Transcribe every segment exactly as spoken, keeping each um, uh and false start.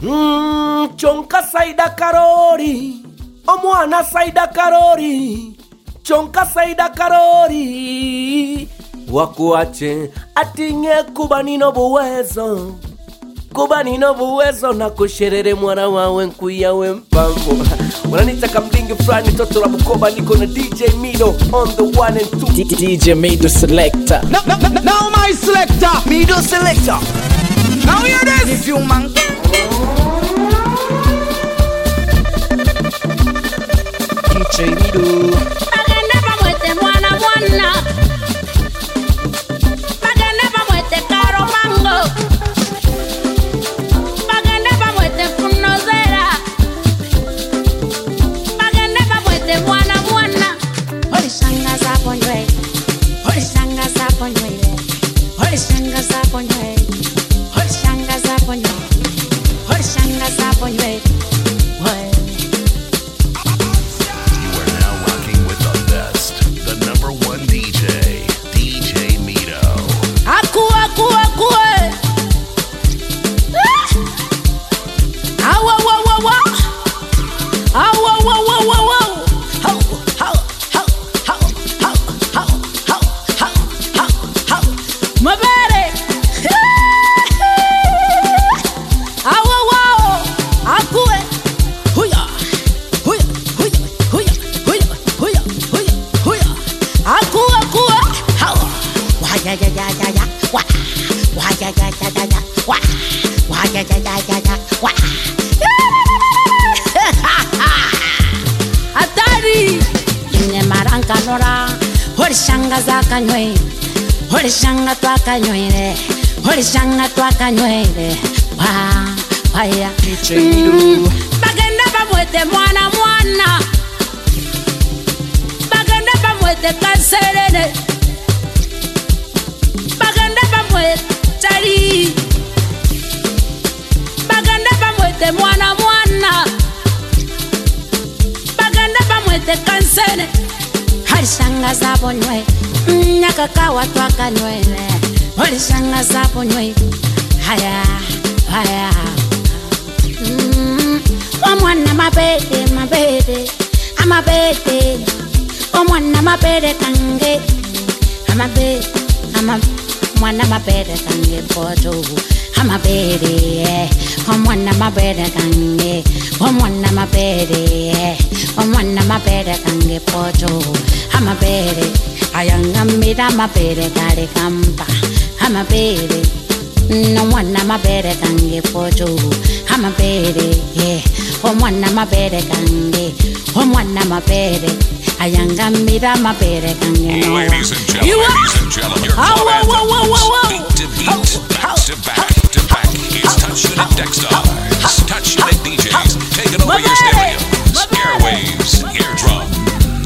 Mm, chonka saida karori, omwana saida karori, chonka saida karori. Wakuache atinge kuba nino buwezo, kuba nino buwezo na kusherere mwana wawe nkuya we mpango. Wananitaka mlingi frani toto la Bukoba, niko na D J Mido on the one and two. D J Mido selector. Now, now, now my selector, Mido selector. Now hear this. If you man D J Mido. Bagenda pamwete mwana mwana, bagenda pamwete karo mango, bagenda pamwete funozera, bagenda pamwete mwana mwana. Hori shanga za ponwe, hori shanga za ponwe, hori shanga za ponwe, hori shanga za ponwe, hori shanga za ponwe. Hori shanga twaka nywele, hori shanga twaka nywele, wa wa ya. D J Mido. Bagenda pamwete mwana mwana, bagenda pamwete kanserene, bagenda pamwete tari, bagenda pamwete mwana mwana, bagenda pamwete kansene. Hori shanga zabo nywele. Nyakakawa twaka nywele, hori shanga zapo nywele. Haya, haya. Mm, omwana mabede, mabede, amabede. Omwana mabede kange, amabede, ama mwana mabede kange poto. Amabede, omwana mabede kange, omwana mabede, omwana mabede kange poto. Amabede. Ayanga mira mabere kare kampa, amabere, no mwana mabere kange poto, amabere, yeah, o mwana mabere kange, o mwana mabere, ayanga mira mabere kange no. Ladies and gentlemen, ladies and gentlemen, your club anthems, beat to beat, back to back to back. It's Touch Unit Dexstars, Touch Unit D Js, taking over your stereos, airwaves, eardrums.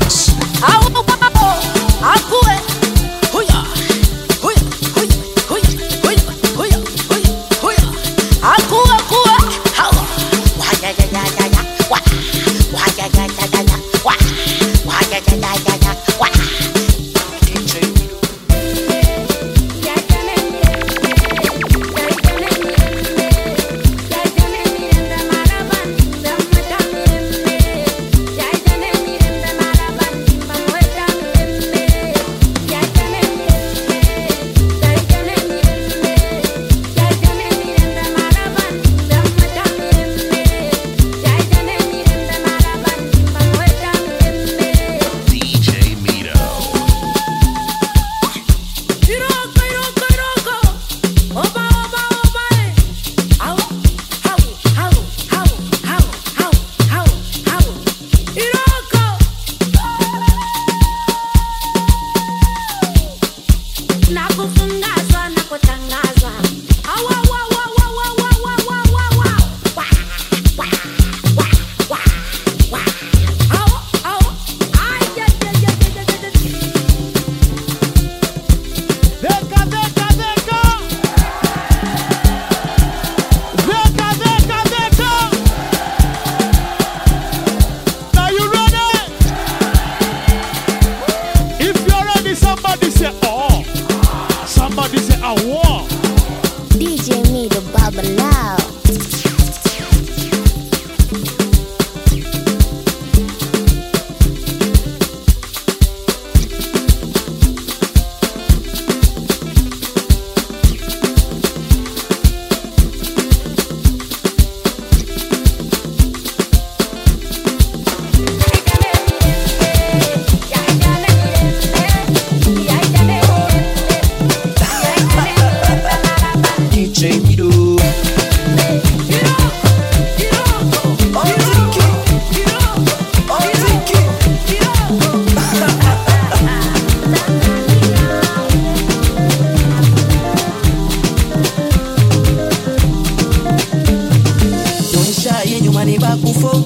Akue, huya, huya, huya, huya, huya, huya, huya, huya. Akue, akue, hawa. Wa ya ya ya ya ya, wa. Wa ya ya ya ya ya, wa. Wa ya ya ya ya ya, wa. D J Mido. Ya ya ya ya ya ya ya ya ya ya mani bakufo.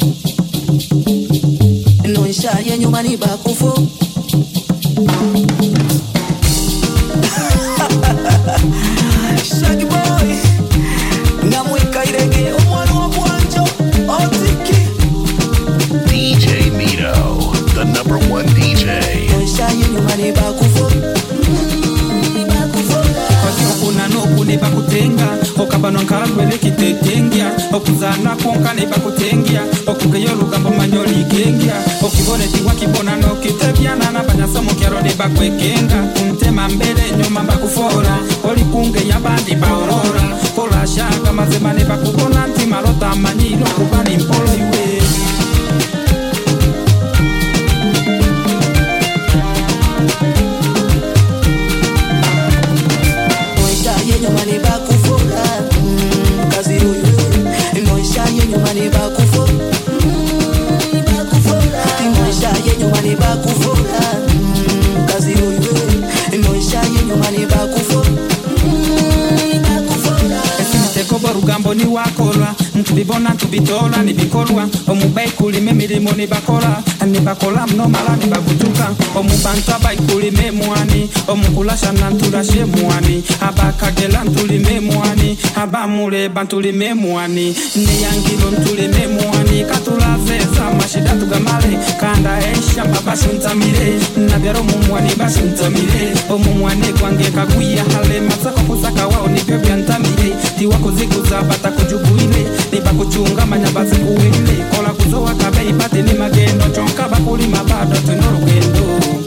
No ishaye nyuma ni bakufo. Shaggy boy, namweka irege omwana wa bwanjo otiki. D J Mito, the number one D J. No ishaye nyuma ni bakufo. Kuna no ne bakutenga okabano nkalwele kitetengia okuzana konka ne bakutengia okugeyo lugambo manyoli gengia okibone tiwa kibona no kitebyana na banyasomo kyaro ne bakwekenga kuntema mbele nyoma bakufora oli kunge yabandi baorora kola shaka mazema ne bakubona nti malota manyiro kubani mpolo iwe. Nyuma ni bakufora kazi huyu no ishaye nyuma ni bakufora bakufora no ishaye nyuma ni bakufora kazi huyu no ishaye nyuma ni bakufora bakufora esiteko borugambo ni wakola ntubibona ntubitola nibikolwa omubaikuli memirimo ni bakola ni bakola mno mala ni bagutuka omubantu abaikuli memwani omukulasha nantulashe mwani abakagela ntuli memwani abamule bantuli memwani niyangilo ntuli memwani katulazeza mashida tugamale kanda esha babashuntamire nabyaro mumwani bashuntamire omumwani kwange kagwiya hale masako kusaka wao nibyo byantamire tiwako ziguza batakujubuile nibakuchunga manyabazi kuwile kola kuzoa kabe ipate ni magendo chonka bakuli mabado tunurugendo.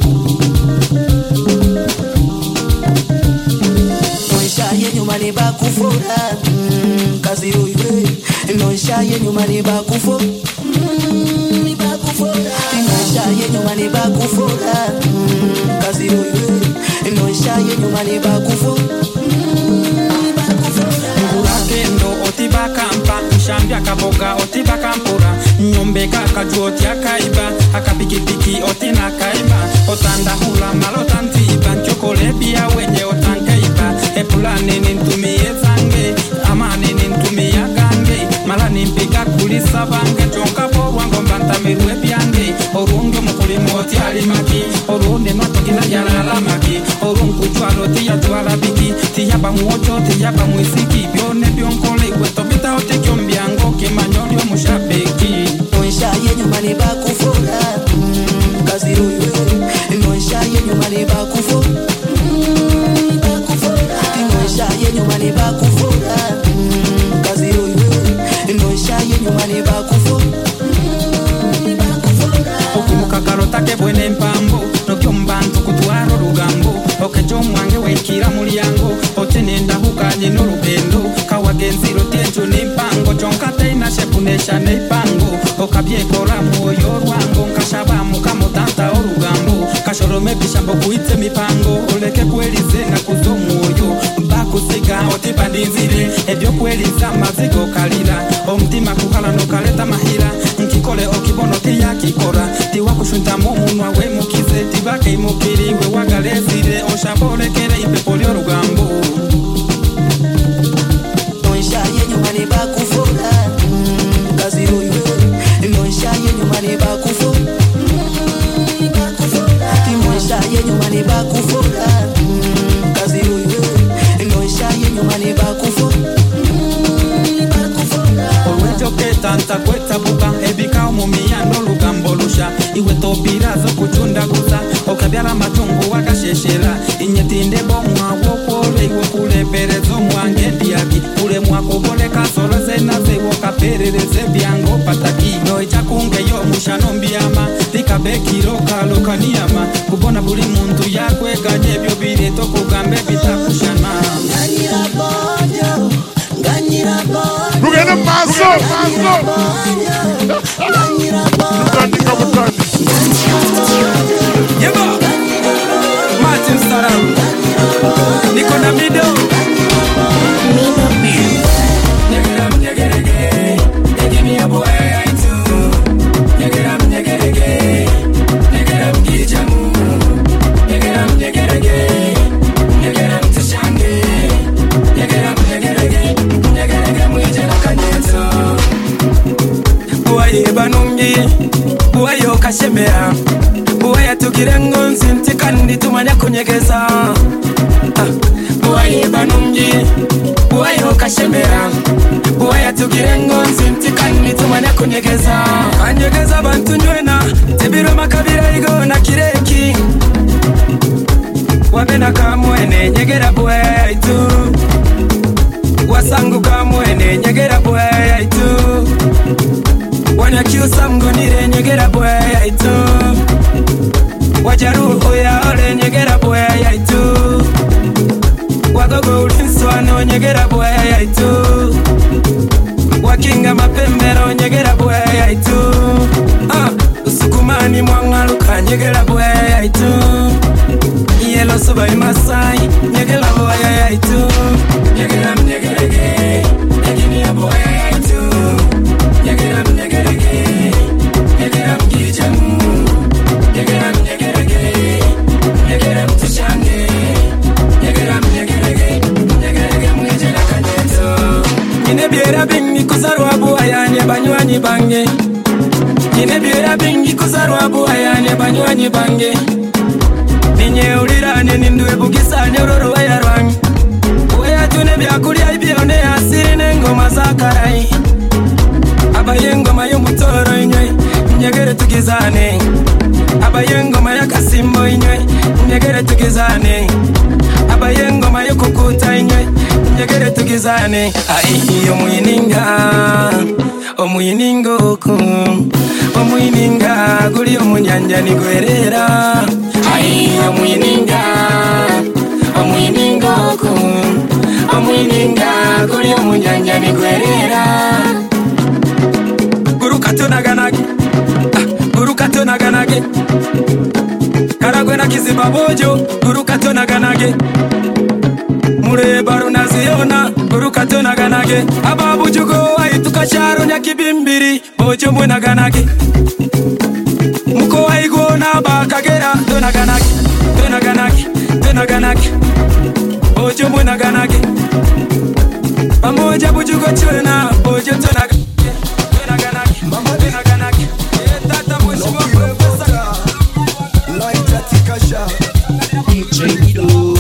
No ishaye nyuma ni bakufora kazi huyu no ishaye nyuma ni bakufora bakufora no ishaye nyuma ni bakufora kazi huyu no ishaye nyuma ni bakufora Nguragendo otiba kampa shambya kaboga otiba kampura nyombeka kajuoti akaiba akapikipiki otina kaiba otanda hula malota ntiba nchokole pia wenye otankaiba epulani nintumie zange amani nintumie gange malani mpika kulisa bange chonka po wango mbantamirwe byange orungo mukulimo oti alimaki orunde notokina yala maki orungu chwalo tiya twala biki tiya bamuocho tiya bamuisiki byone byonkole wetobita otekyombiango kemanyoli omushabeki. No ishaye nyuma ni bakufora kazi huyu no ishaye nyuma ni bakufora bakufora no ishaye nyuma ni bakufora kazi huyu no ishaye nyuma ni bakufora bakufora okumuka take bwene mpambo nokyombantu kutwaro rugambo okejo mwange wekira mulyango otenenda hukanye n'urugendo kawagenzi rotenjo n'impango chonka teina shepunesha n'impango okabyekora mwoyo rwango nkashaba mukamutanta orugambo kashorome bishambo kuitse mipango oleke kwelize na kuzo mwoyo bakusiga otibandinzire ebyo kweliza mazigo kalira omutima kuhala nokaleta mahira nkikole okibono tiyakikora tiwakushuntamu omunwa wemukize tibakimukiriwe wagalezire oshambolekere ipepo ly'orugambo. No ishaye nyuma ni bakufora kazi huyu no ishaye nyuma ni bakufora bakufora no ishaye nyuma ni bakufora kazi huyu no ishaye nyuma ni bakufora bakufora olwejo ketanta kwetabuka ebika omumiya n'olugambo lusha iwe topira zo kuchundaguza okabyala matungu wakasheshera inyetinde bomwawo kwole iwe kulepereza omwange ndiaki kule mwakuboleka solo zenaze wokaperereze byango pataki noicha kungeyo mushano mbiyama likabekiro kalokaniyama kubona buli muntu yakweganye ebyo bireto kugambe bitakushana nganyira bojo nganyira bojo Rugenda maso maso nganyira bojo Lukandika mutandi Yeba Martin Sararu Niko na Mido Mido Nyegeram nyegerege Nyegemi ya boe aitu Nyegeram nyegerege Nyegeram gijamu Nyegeram nyegerege Nyegeram tishange Nyegeram nyegerege Nyegerege mwije na kanyeto banungi Buwayo kashemera Buwaya tugire ngonzi nti kandi tumanya kunyegeza Buwaye banungi Buwayo kashemera Buwaya tugire ngonzi nti kandi tumanya kunyegeza Kanyegeza bantu nywena Tibiro makabira igo na kireki Wabena kamwene nyegera buwaya itu Wasangu kamwene nyegera buwaya itu Wanyakiusa mgonire nyegera buwaya itu Wajaru oya ole nyegera buwaya itu Wagogo ulinswano nyegera buwaya itu Wakinga mapembero nyegera buwaya itu Ah, usukumani mwangaluka nyegera buwaya itu Yellow suba imasai nyegera buwaya itu Nyegera mnyegerege Nyegini ya buwaya itu Nyegera mnyegerege Nyegera mgijamu Nyegera mnyegerege Nyegera mtushange Nyegera mnyegerege Nyegera mnyegerege kanyeto Nyine biera bingi kuzarwa buwaya nye banywanyi bange Nyine biera bingi kuzarwa buwaya nye banywanyi bange Ninye ulirane ninduwe bugisa nyororo waya rwangi Uwaya tune byakulia ibione asiri nengoma za karai Abaye ngoma y'umutoro inywe Nyegere tugizane Abaye ngoma y'akasimbo inywe Nyegere tugizane Abaye ngoma y'ukukuta inywe Nyegere tugizane Aihi omuyininga Omuyininga oku Omuyininga Guli omunyanja nigwerera Aihi omuyininga Omuyininga oku Omuyininga Guli omunyanja nigwerera Guru katonaganage ah, Guru katonaganage Karagwe na kiziba bojo Guru katonaganage Mureba runaziona Guru katonaganage Ababu jugo Aituka sharo nyakibimbiri Bojo mwenaganage Muko waigona bakagera Tonaganage Tonaganage Tonaganage Bojo mwenaganage Pamoja bujugo chwena Bojo tonaganage D J Mido.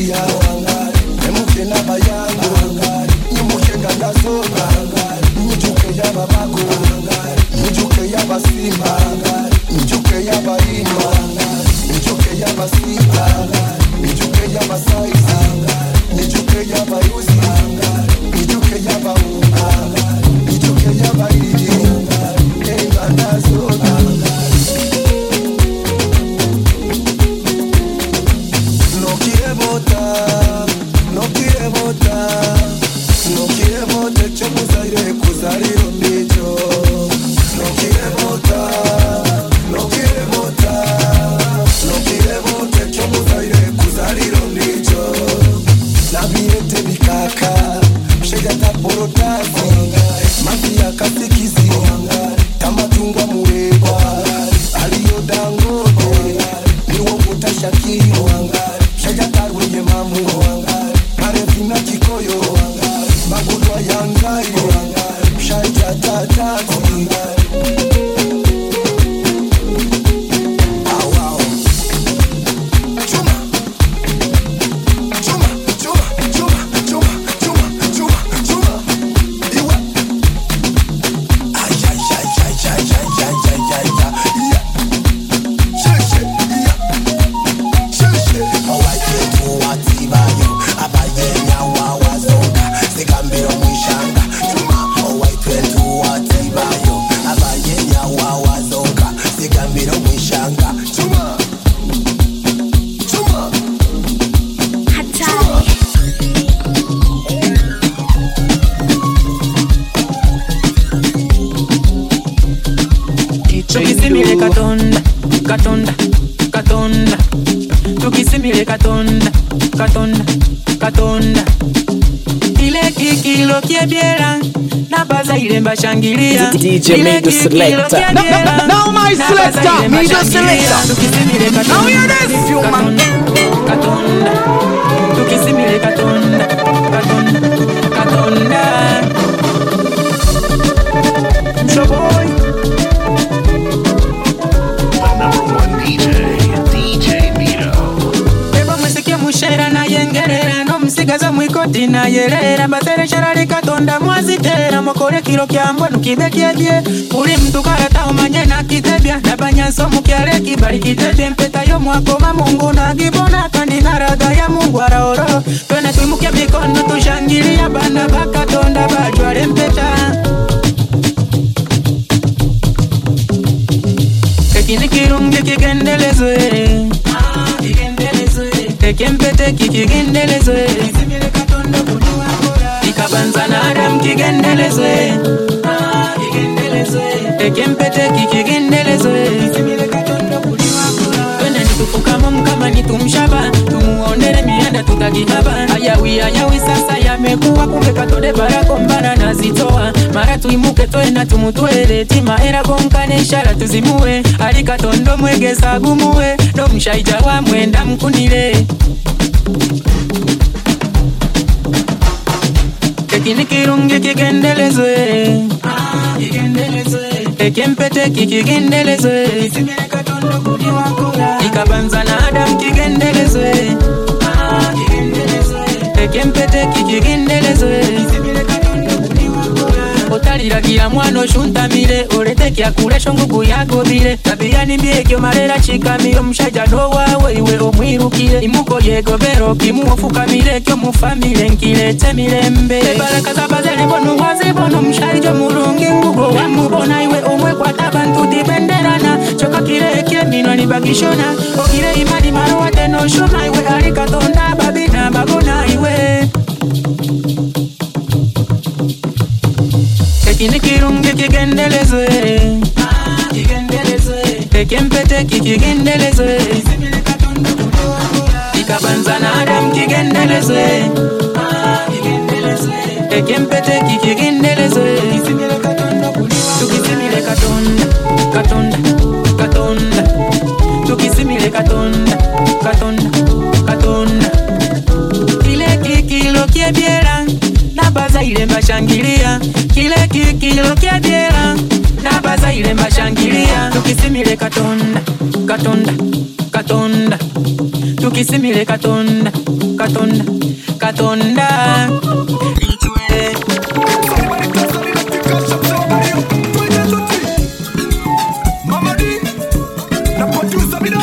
Emuke na bayango, nimuke nganga soba, nimuke yangai shanta tata Tukisimile katonda, katonda, katonda. Tukisimile katonda, katonda, katonda. Ile kikilo kiebiera na baza ile mbashangilia. D J Mido Selector. Now my selector, Mido Selector. Tukisimile katonda. Now hear this. Katonda, katonda. Tukisimile katonda, katonda, katonda. Shoboy. Mushera na yengerera no msigaza mwikoti na yerera batere sharari katonda mwazitera mokore kilo kyambwa nukibe kyebye uli mtu karata umanye na kitebya na banyanso mukyare kibali kitebye mpeta yo mwakoma Mungu na gibona kandi naraga ya Mungu araoro twene twimuke mikono tushangilia bana bakatonda bajware mpeta kekini kirungi kigendelezwe ah kigendelezwe Tekempete kikigendelezwe Kisimile katondo kudiwa kora Ikabanza na Adam kigendelezwe Ah, kigendelezwe Tekempete kikigendelezwe Kisimile katondo kudiwa kora Twende nitufukamo mkama nitumshaba Tumuondere mianda tutakihaba Ayawi ayawi sasa yamekuwa Kumbe katode barako mbana nazitoa Mara tuimuke toe na tumutuele Tima era gonkane ishara tuzimue Ali katondo mwege sagumue No mshaija wa mwenda mkunile Kekini kirungi kigendelezwe Ah, kigendelezwe Tekempete kikigendelezwe Kisimile katondo kudiwa kura Ikabanza na Adam kigendelezwe Ah, kigendelezwe Tekempete kikigendelezwe Kisimile katondo kudiwa kura Otaliragira mwano shuntamire Olete kyakule shongugu yagobire Tabia nimbiekyo marera chikamire Omushaija no wawe iwe omwirukire Imuko yegobero kimuofukamire Kyo mufamile nkilete mirembe Ebaraka zabazele bonu wazibonu Omushaija mulungi ngugo Wamubona iwe omwe kwa tabantu dibenderana Choka kire kye mino nibagishona Ogire imani marowa teno shuma iwe Alikatonda babina bagona iwe Kekini kirungi kigendelezwe Ah, kigendelezwe Tekempete kikigendelezwe Kisimile katondo kudiwa kura Ikabanza na Adam kigendelezwe Ah, kigendelezwe Tekempete kikigendelezwe Kisimile katondo kudiwa kura Tukisimile katonda, katonda, katonda Tukisimile katonda, katonda, katonda Kile kikilo kiebiera Nabaza ile mbashangilia Kile kikilo kiebiera Nabaza ile mbashangilia Tukisimile katonda, katonda, katonda Tukisimile katonda, katonda, katonda Itwe Mama D, na producer Mido.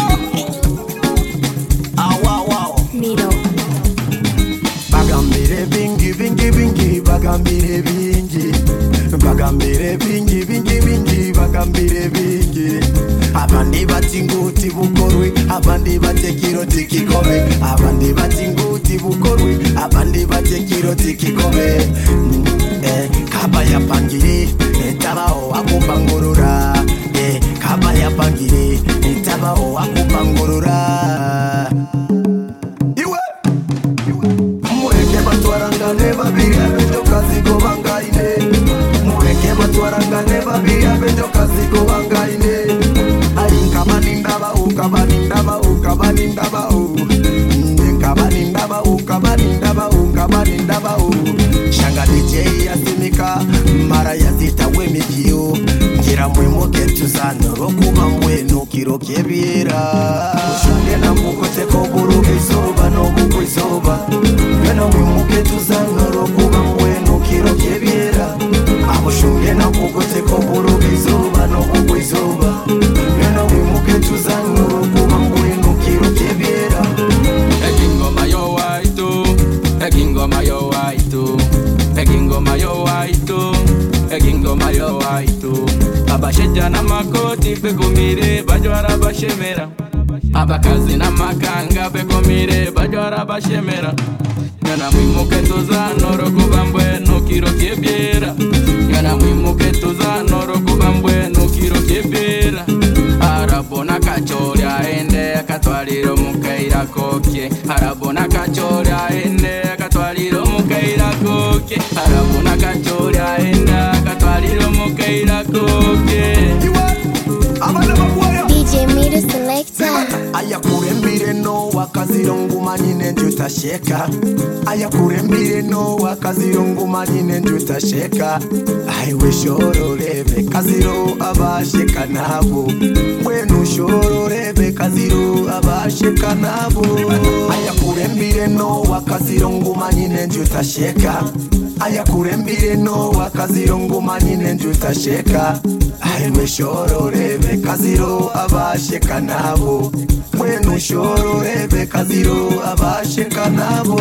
Ah wow wow. Mido. Bagambire bingi bingi bingi bagambire bingi bagambire bingi bingi bingi bagambire bingi abandi batinguti bukorwe abandi batekiro tikikobe abandi batinguti bukorwe abandi batekiro tikikobe eh kaba yapangire etabao akupangurura eh kaba yapangire etabao akupangurura iwe mureke batwarangane babiri abejo kazigo bangaine mureke batwarangane babiri abejo kazigo bangaine ayinka banindaba ukabanindaba ukabanindaba u ndenka banindaba ukabanindaba ukabanindaba u shanga D J Egingoma yo waitu, egingoma yo waitu. Abasheja na makoti pekomire bajwara bashemera. Abakazi na makanga pekomire bajwara bashemera. Yana mwimuke tuza noro kubambwe no kiro kebiera. Yana mwimuke tuza noro kubambwe no kiro kebiera. Arabona kachoria ende akatwaliro mukaira koke. Arabona kachoria ende akatwaliro mukaira koke. Arabona kachoria ende akatwaliro mukaira koke. D J Mira Selector. Ayakurembire no wakazirungu manine tutasheka. Ayakurembire no wakazirungu manine tutasheka. Aiwe shoro rebe kaziro abasheka nabo. Wenu shoro rebe kaziro abasheka nabo. Ayakurembire no wakazirungu manine tutasheka. Ayakurembire no wakazirungu manine tutasheka. Aiwe shoro rebe kaziro abasheka nabo. Wenu shoro rebe kaziro abasheka nabo.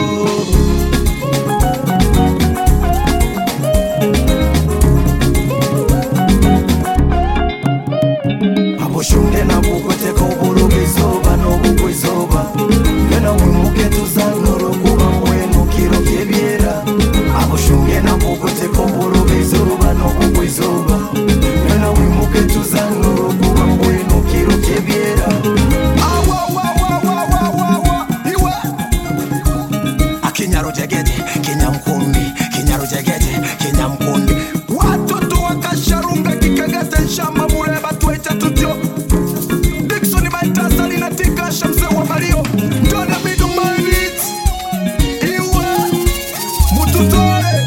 Aboshunge na bukote kubuluge soba no bukwe soba. Yena mwimuke tuzanoro kuba mwenu kiro kebiera. Aboshunge na bukote kubuluge soba no bukwe soba. Yena mwimuke tuzanoro kuba mwenu kiro kebiera. Awa wa wa wa wa wa wa iwa. Akinyaro jegete, kinyamkundi, kinyaro jegete, kinyamkundi. Watoto wakasharunga kikagete shamba mureba tueta tutyo. Dixon Baitasa linatika shamse wa Mario. Dona midu manit. Iwa mututore.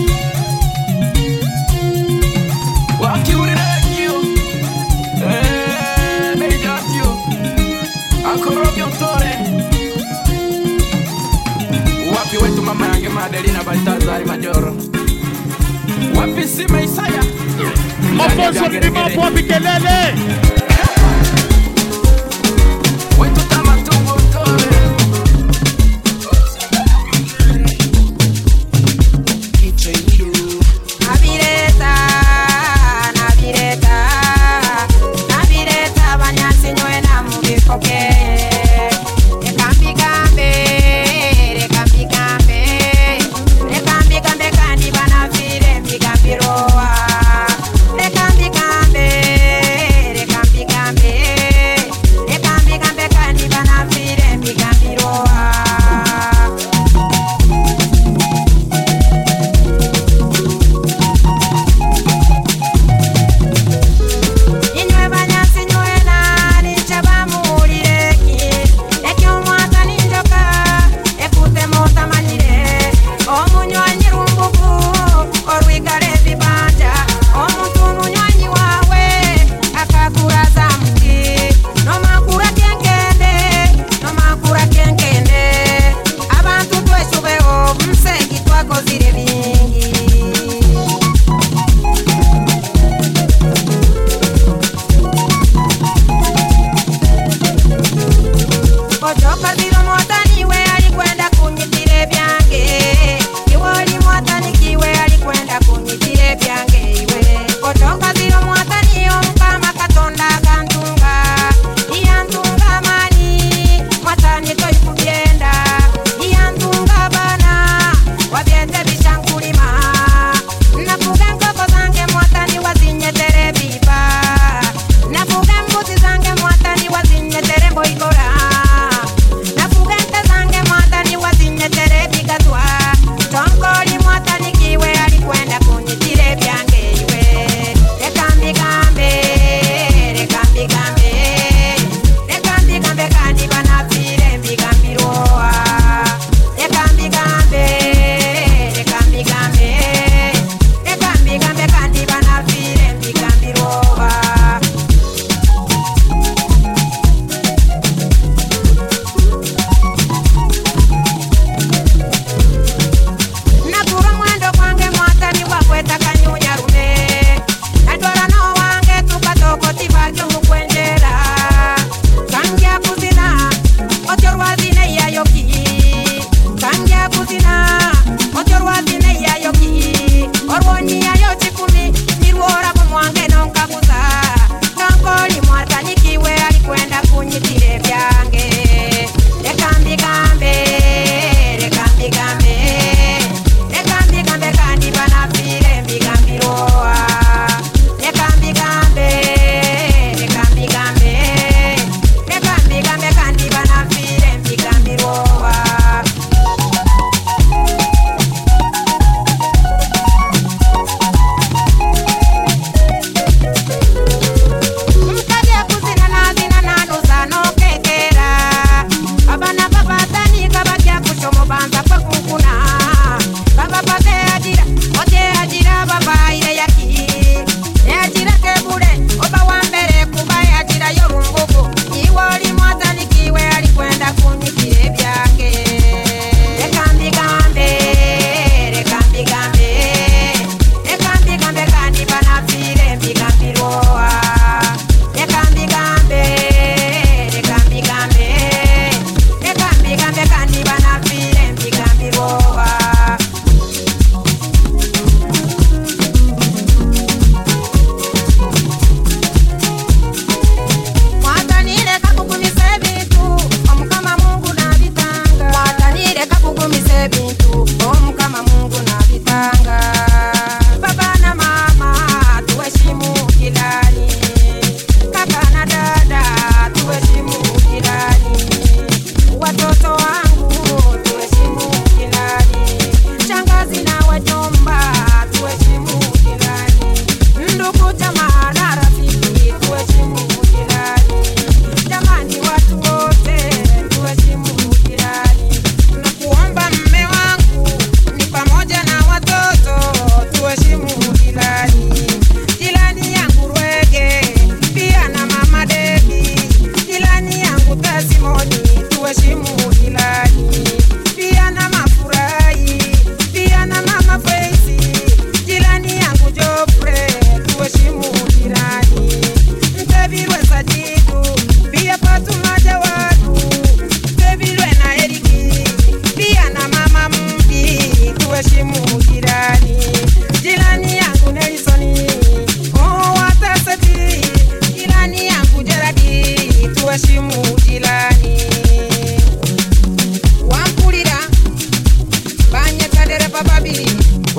Wakiurekio. Eh, meidatio. Akorobio tore. Wapi wetu mama yange Madelina Baitasa Majoro. Wapi Sima Isaya. Maposo ni mapo wapi kelele. Wetu tama tungo tore. Nabireta, nabireta, nabireta banyasi nywe na mubikoke. Rekambi kambe, rekambi kambe, rekambi kambe kandi banafire mbigambiroa. Rekambi kambe, rekambi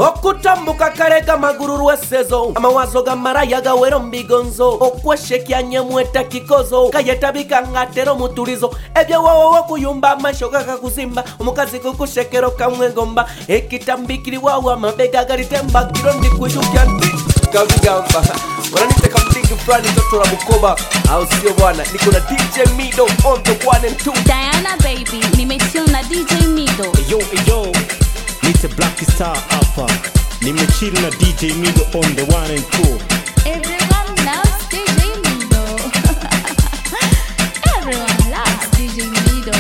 okutambuka karega maguru rwesezo amawazo gamaraya gawero mbigonzo okweshekya nyemweta kikozo kayetabika ngatero mutulizo ebyo wowo okuyumba amashoka kakuzimba omukazi kukushekero kamwengomba ekitambikiri wawo amabega galitemba kirondi kuyukya ndi kavigamba wananite kamdingi frani totora mukoba au sio bwana niko na D J Mido on the one and two Diana baby nimesiona D J Mido yo yo nite Black Star hapa nimechill na D J Mido on the one and two Everyone loves D J Mido Everyone loves D J Mido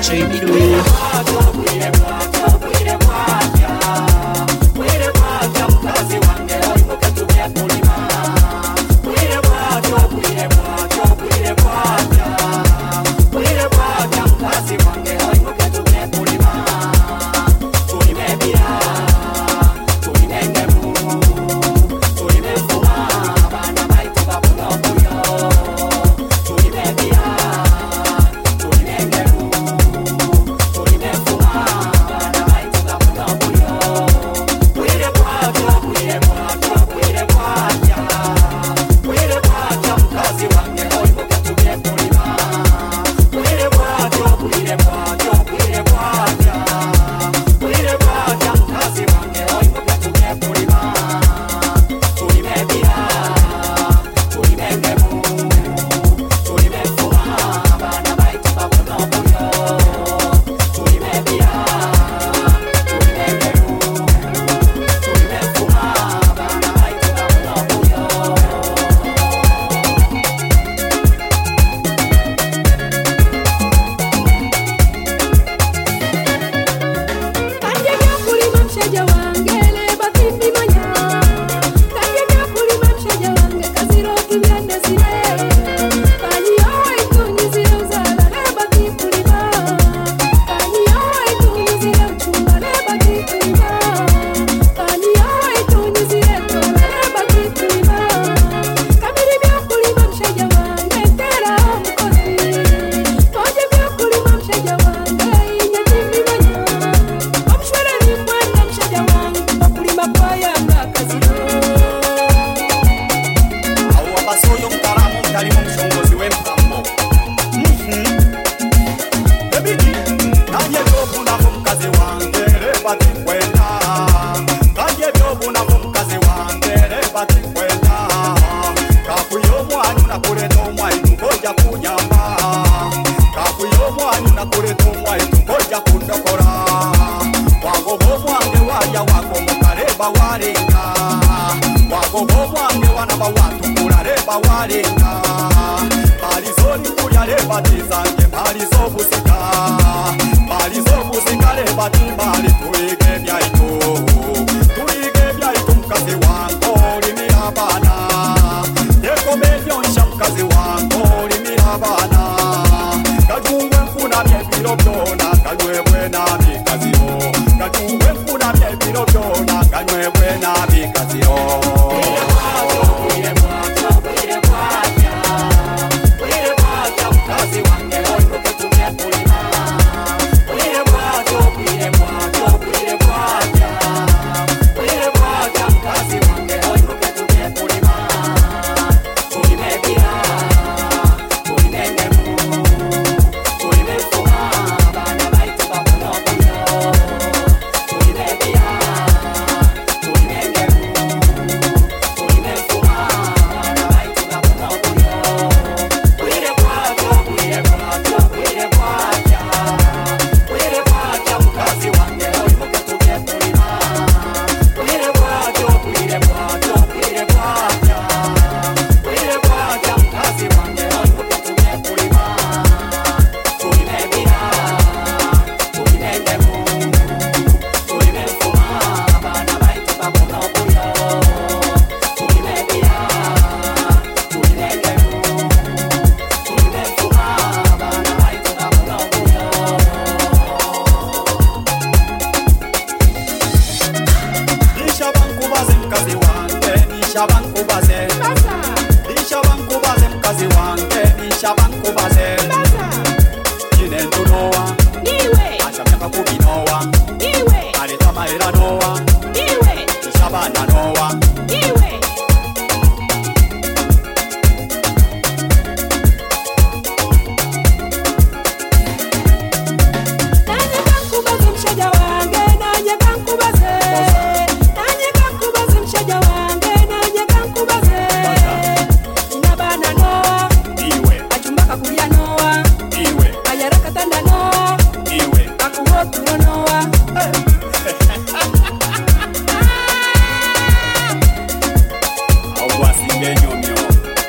J Mido.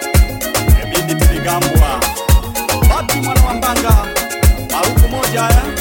Mwana wa Mbanga, Maruku moja ya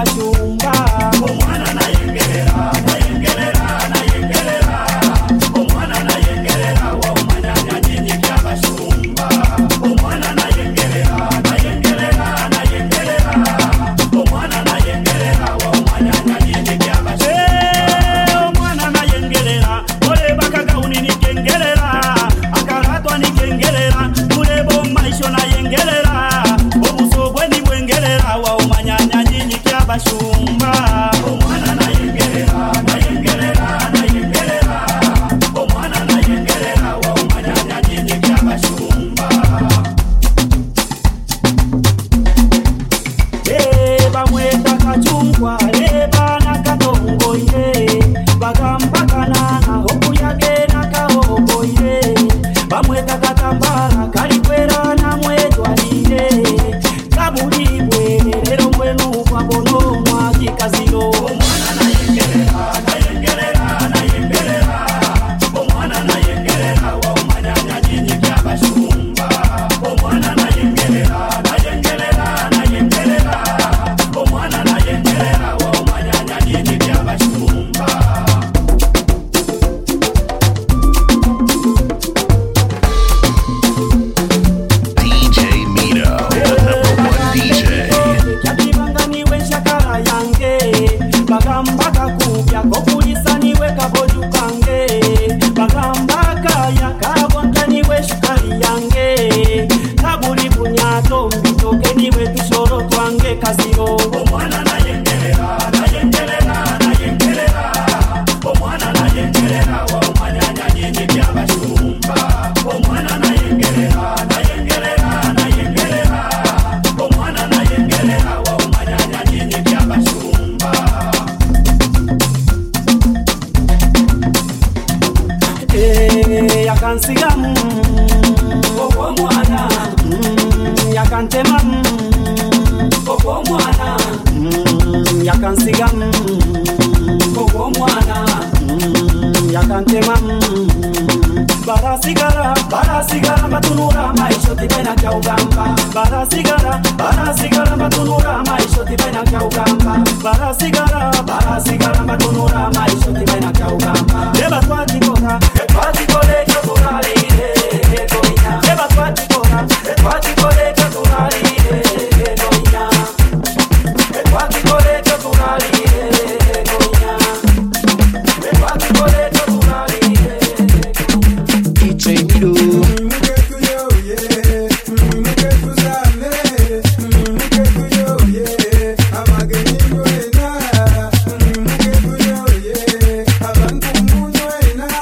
byabashumba omwana nayengerera nayengerera nayengerera omwana nayengerera wa umanyanya nyinyi byabashumba omwana nayengerera nayengerera nayengerera omwana nayengerera wa umanyanya nyinyi byabashumba omwana nayengerera ole bakagauni nikengerera akaratwa nikengerera mulebo maisho nayengerera obusobwe ni bwengerera wa umanyanya nyinyi kyabashumba omwana nayengerera nayengerera nayengerera omwana nayengerera wa umanyanya nyinyi kyabashumba eba mweta kachungwa eba nakatongoire bagamba kanana okuyagena kaoboire bamweta katambala kalikwera na mwetwalire kabulibwe lero mwenu kwa bono mwakikaziro omwana nayengerera nayengerera nayengerera omwana nayengerera wa umanyanya nyinyi byabashumba omwana nayengerera nayengerera nayengerera omwana nayengerera wa umanyanya nyinyi byabashumba D J Mito, the number one D J. kyakibanga niwe shakala yange bagamba kakubya kokulisa niwe kaboju kange bagamba kaya kabonta niwe shukali yange kabuli bunyato mbitoke niwe tushoro twange kaziro omwana nayengerera nayengerera nayengerera omwana nayengerera wa umanyanya nyinyi byabashumba omwana nayengerera nayengerera nayengerera omwana nayengerera wa umanyanya nyinyi byabashumba eh yakansigamu okwo mwana yakantema okwo mwana yakansigamu okwo mwana yakantema barasigara barasigara batunura maisho tibena kya ugamba barasigara barasigara batunura maisho tibena kya ugamba barasigara barasigara batunura maisho tibena kya ugamba eba twatikora twatikore kyo turalire ekoinya eba twatikora twatikore kyo turalire ekoinya twatikore kyo turalire ekoinya twatikore kyo turalire D J Mito. Abantu munywena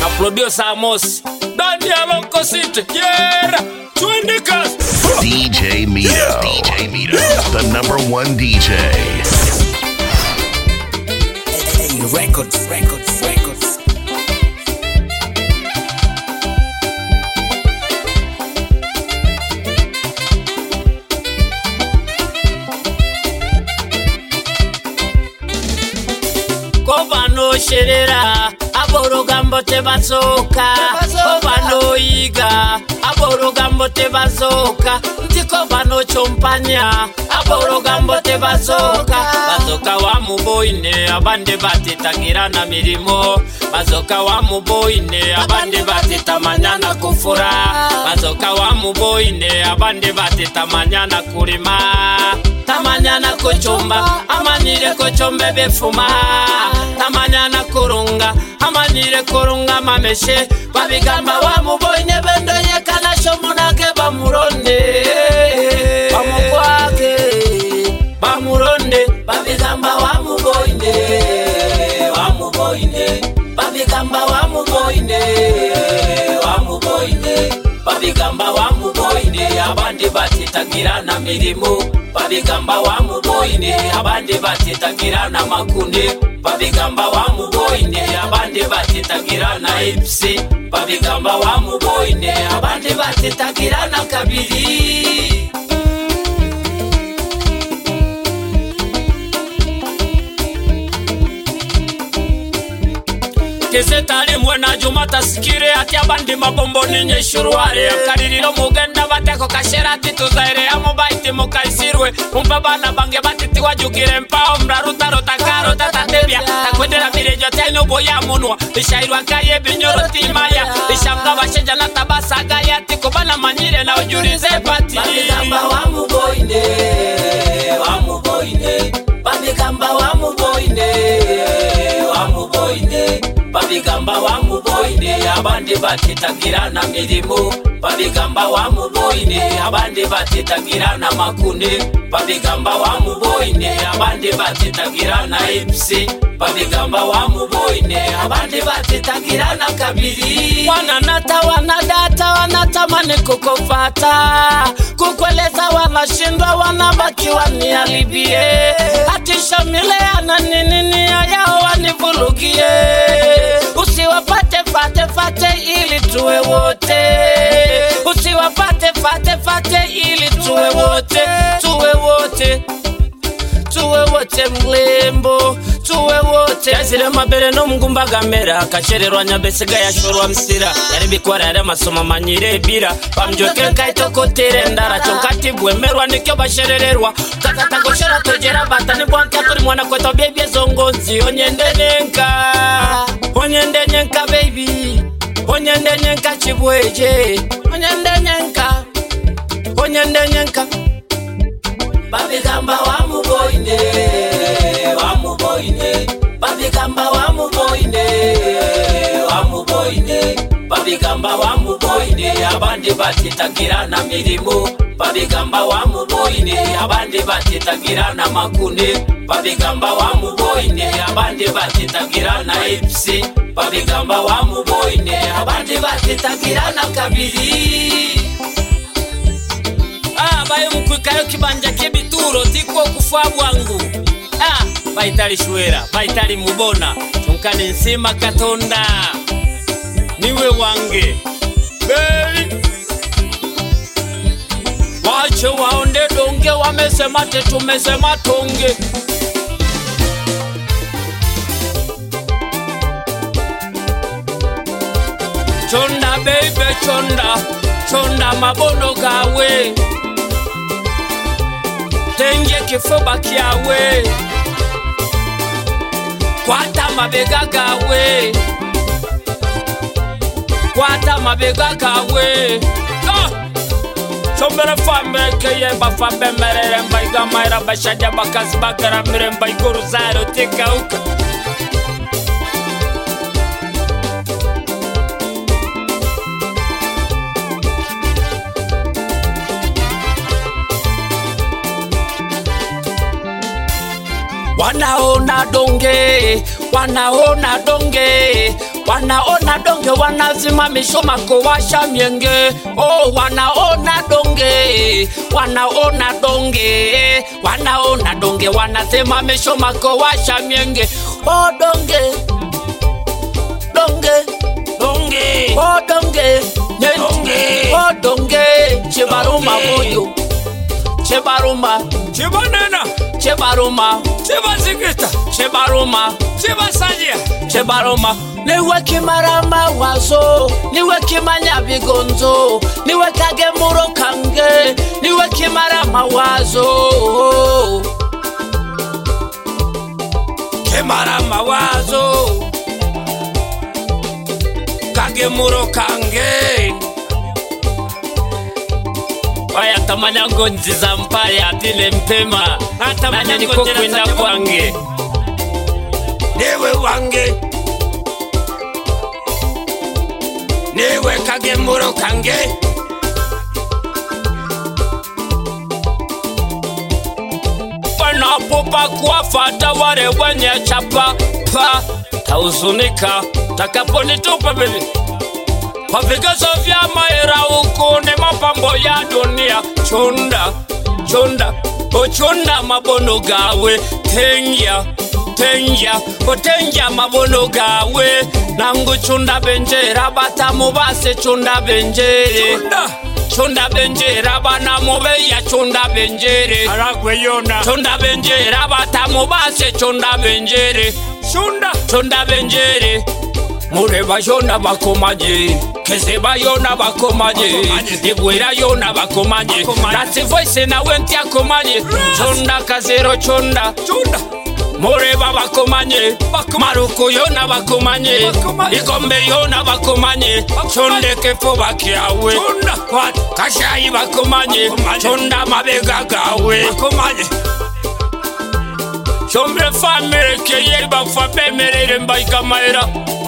na producer Amos Daniel Lonko City. Yeah, twende kazi. D J Mido. D J Mido, the number one D J. Hey, records, records, records. Kobano sherera aborogambo tebazoka Kobano iga aborogambo tebazoka Ntiko bano chompanya aborogambo tebazoka Bazoka wa muboine abande batitagira na mirimo Bazoka wa muboine abande batitamanya na kufura Bazoka wa muboine abande batitamanya na kulima Tamanya na kuchumba amanire kuchumbe befuma Tamanya na kurunga amanire kurunga mameshe Babigamba wa muboine bendo yekana shomunake bamuronde Bamukwake bamuronde Babigamba wa muboine Wa muboine Babigamba wa muboine Wa muboine Babigamba wa muboine Abandi batitagira na mirimo Babigamba wa muboine Abandi batitagira na makunde Babigamba wa muboine Abandi batitagira na ipsi Babigamba wa muboine Abandi batitagira na kabiri Kese tali mwena jumata sikire ati abandi mabombo ninye shuruare Akaririro mugenda bateko kashera tituzaire Amubaiti mukaisirwe Umpabana bange batiti wajukire mpao Mraruta rota karo tatatebia Takwendera mirejo taino boya munwa Bishairwa kaye binyoro timaya Bishamga bashenja na tabasa gaya Tikubana manyire na ujurize pati Babigamba wa muboine Wa muboine Babigamba wa muboine Wa muboine Babigamba wa muboine Abandi batitagira na mirimo Babigamba wa muboine Abandi batitagira na makune Babigamba wa muboine Abandi batitagira na ipsi Babigamba wa muboine Abandi batitagira na kabiri Wananata wanadata wanatamani kukufata Kukweleza wanashindwa wanabaki wanialibie Atisha mile ananini yao wanivulugie Usiwapate fate fate ili tuwe wote Usiwapate fate fate ili tuwe wote Tuwe wote Tuwe wote mlembo Tuwe wote Yazile mabere no mgumba gamera Kachererwa nyabesiga ya shurwa msira Yaribikwara yare masoma manyire bira Pamjoke kaitoko tere ndara Chonkati buemerwa nikyo basherererwa Tatata goshera tojera bata Nibwankia turi mwana kweto bebye zongonzi Onyende nyenka Onyende nyenka baby Onyende nyenka chibweje Onyende nyenka Onyende nyenka Babigamba wa muboine Wa muboine Babigamba wa muboine Wa muboine Babigamba wa muboine Abandi batitagira na mirimo Babigamba wa muboine Abandi batitagira na makune Babigamba wa muboine Abandi batitagira na ipsi Babigamba wa muboine Abandi batitagira na kabiri Ah, bayo mkwikayo kibanja kebituro tiko kufa bwangu Ah, baitali shwera, baitali mubona Chunkani nsima katonda Niwe wange Beli Wache waonde donge wamesema tetumesema tonge Chonda baby chonda Chonda mabono gawe Tenge kifuba kiawe Kwata mabega gawe Kwata mabega gawe Ah! Chombere fambe keye bafambe merere Mbaiga maira bashadya bakazi bakara mire Mbaiguru zaro tika uka Wanaona donge, wanaona donge, wanaona donge wanazima mishoma kuwasha mienge. Oh, wanaona donge, wanaona donge, wanaona donge wanazima mishoma kuwasha mienge. Oh, donge, donge, donge, oh, donge, donge, oh, donge, chibaruma boyo, chibaruma, chibanena, chibaruma, chibazikita, chibaruma, chibasajia, chibaruma. Niwe kimarama wazo, niwe kimanya bigonzo, niwe kage muro kange, niwe kimarama wazo, kimarama wazo, kage muro kange. Waya tamanya ngonzi za mpaya dile mpema, nanya niko kwenda kwange, niwe wange, niwe kage muro kange. Wanapopa kuwafata wale wenye chapa pa, tauzunika takaponitupa baby. Kwa vigezo vya maera huku ni mapambo ya dunia. Chunda, chunda, o chunda mabono gawe. Tengia, tengia, o tengia mabono gawe. Nangu chunda benjera bata mubase chunda benjere. Chunda, chunda benjera bana mube ya chunda benjere. Aragwe yona. Chunda benjera bata mubase chunda benjere. Chunda, chunda benjere. Mureba yona bakomaje, Kezeba yona bakomaje, Ibwera yona bakomaje, Nati voice na wenti akomaje, Chonda kazero chonda, chonda. Mureba bakomanye, Maruku yona bakomanye, Ikombe yona bakomanye, Chonde kefo bakiawe, Kashai bakomanye, Chonda mabega gawe, Chombe famere keye bafabe merere mbaika maera.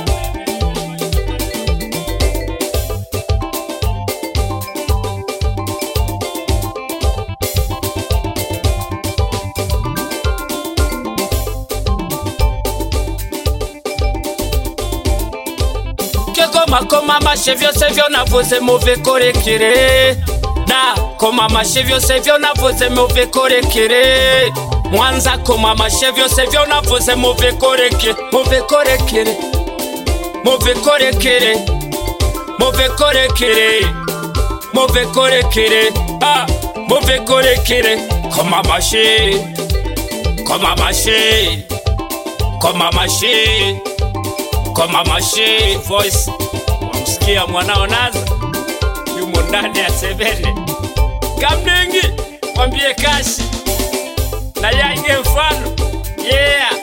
Koma koma mashevyo sevyo navuze muve korekere. Na koma mashevyo sevyo navuze muve korekere. Mwanza koma mashevyo sevyo navuze muve koreke, muve korekere, muve korekere, muve korekere, muve korekere, ah, muve korekere. Koma mashe, koma mashe, koma mashe, koma mashe. Voice wamsikia mwanao Naza yumo ndani ya sebene. Kamdengi mwambie Kashi na yange mfano. Yeah.